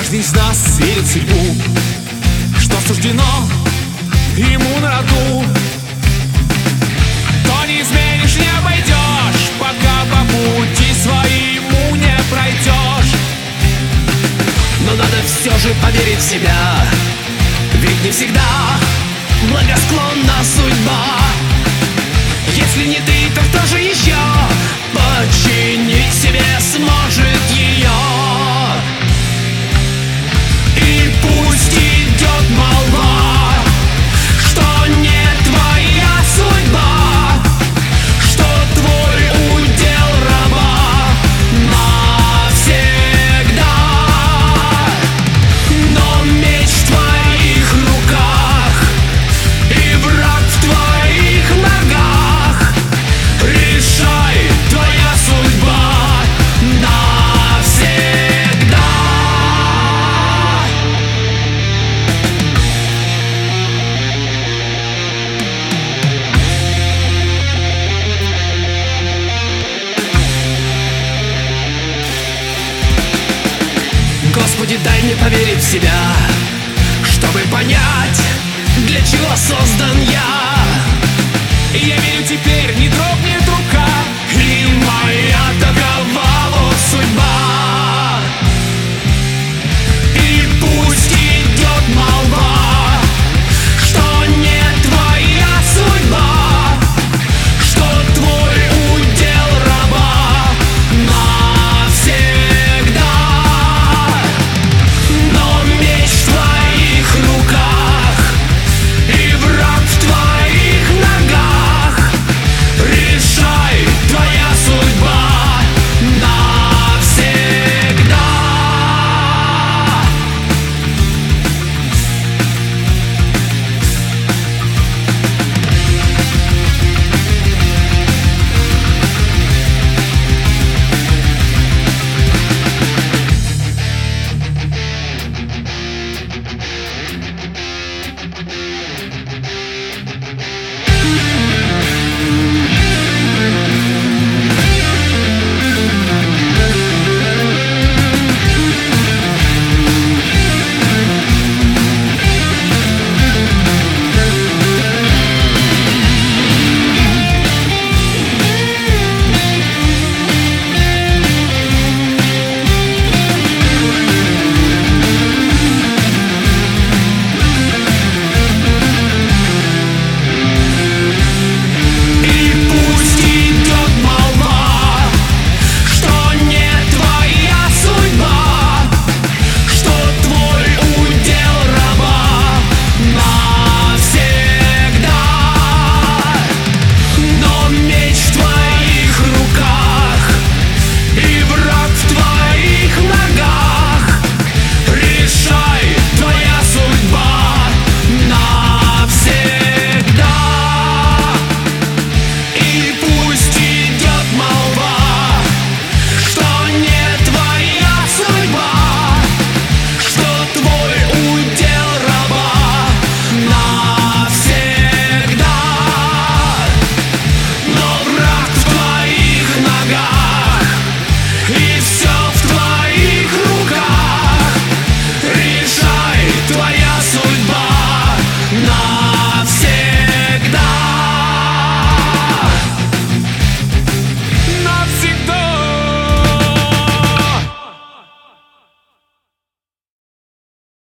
Каждый из нас верит в судьбу, что суждено ему на роду. То не изменишь, не обойдешь, пока по пути своему не пройдешь. Но надо все же поверить в себя, ведь не всегда благосклонна судьба. Если не ты, то кто же еще подчинить себе сможет ее? И пусть идет молва, что не твоя судьба, что твой удел раба навсегда. Но меч в твоих руках и враг в твоих ногах. Решай, твоя судьба навсегда. Господи, дай мне поверить в себя, чтобы понять, для чего создан